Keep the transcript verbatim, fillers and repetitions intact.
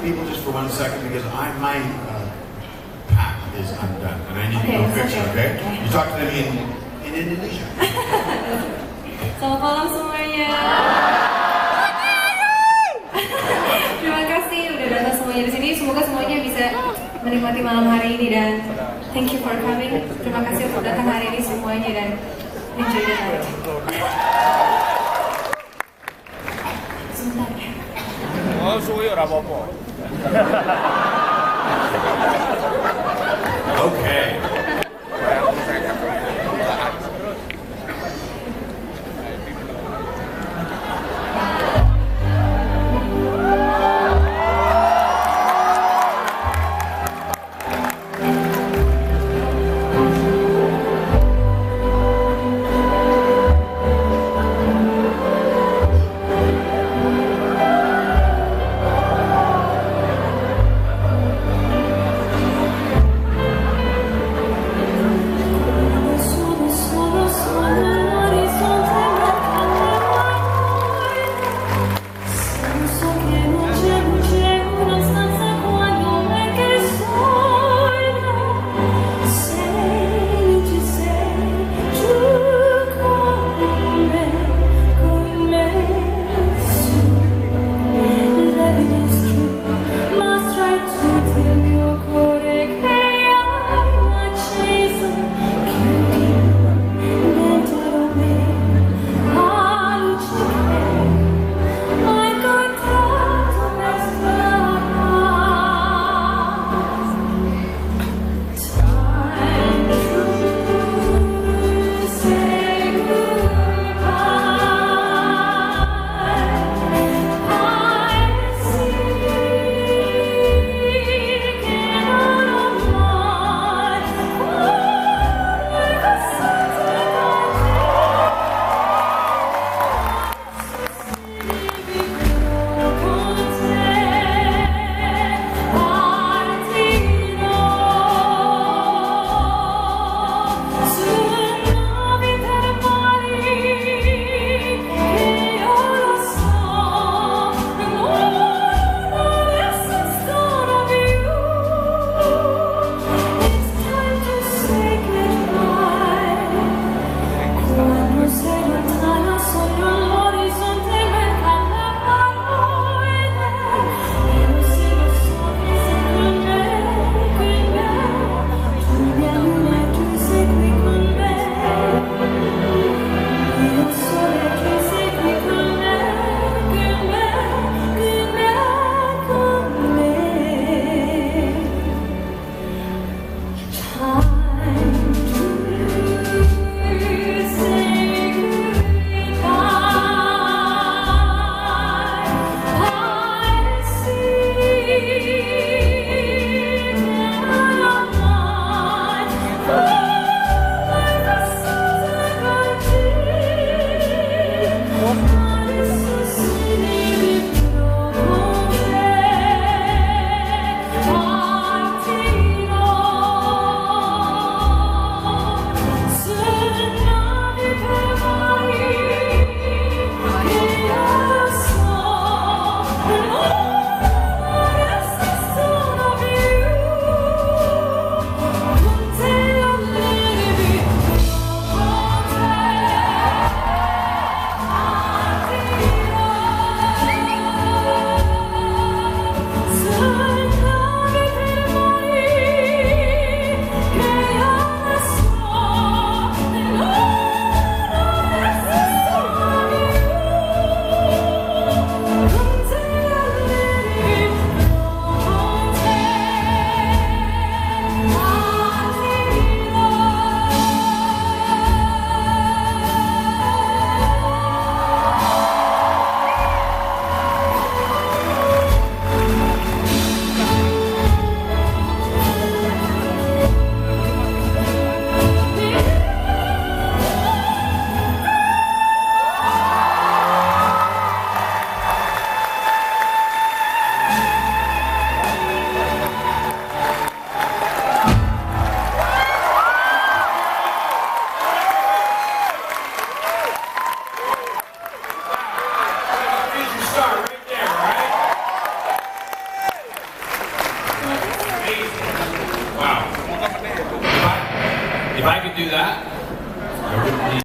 people just for one second because I my uh, pack is undone and I need okay, to go fix okay, it. Okay? Okay. You talk to them in in Indonesia. Selamat malam semuanya. Terima kasih udah datang semuanya di sini. Semoga semuanya bisa menikmati malam hari ini dan thank you for coming. Terima kasih untuk datang hari ini semuanya dan enjoy the night. Sebentar ya. Oh, suwi ora apa-apa. Okay. Kak. Duduk di